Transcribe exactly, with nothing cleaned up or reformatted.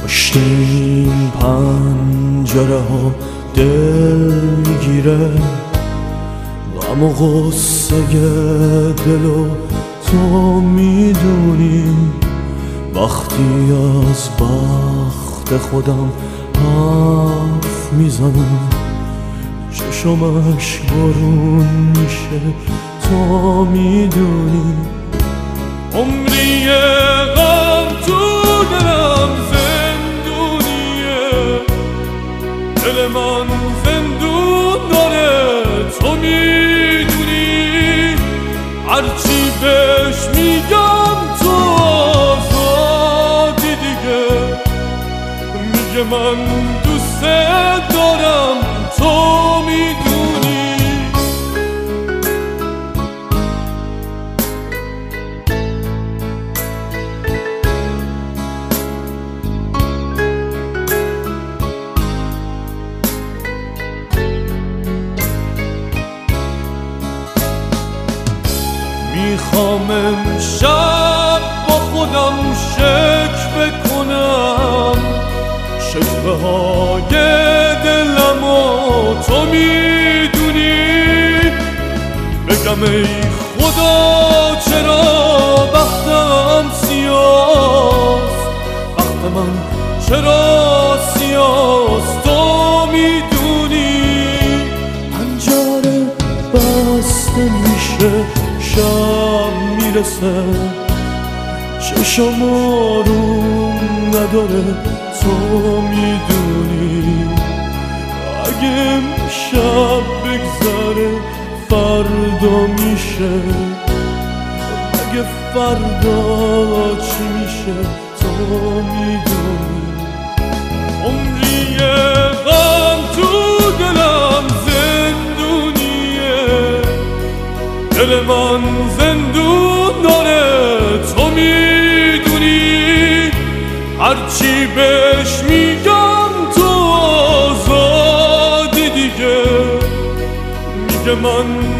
پشت این پنجره ها دل میگیره، غم و غصه دلو تو میدونی. وقتی از بخت خودم حرف میزنم، چشمش بارون میشه تو میدونی. عمری غم تو دلم زندونیه، دل من زندون داره تو میدونی. هرچی بهش میگم تو آزادی دیگه، میگه من دوست دارم تو میدونی. میخوام امشب با خودم شکوه کنم، شکوه های دلم و تو میدونی. بگم ای خدا چرا بختم سیاست، بخت من چرا سیاست تو میدونی. پنجره بسته میشه شب میرسه، چشم آروم نداره تو میدونی. اگه شب بگذره فردا میشه، اگه فردا چی میشه تو میدونی. عمری غم تو دلم زندونیه، دل من زندون داره تو میدونی. هرچی بهش میگم تو آزادی دیگه، میگه من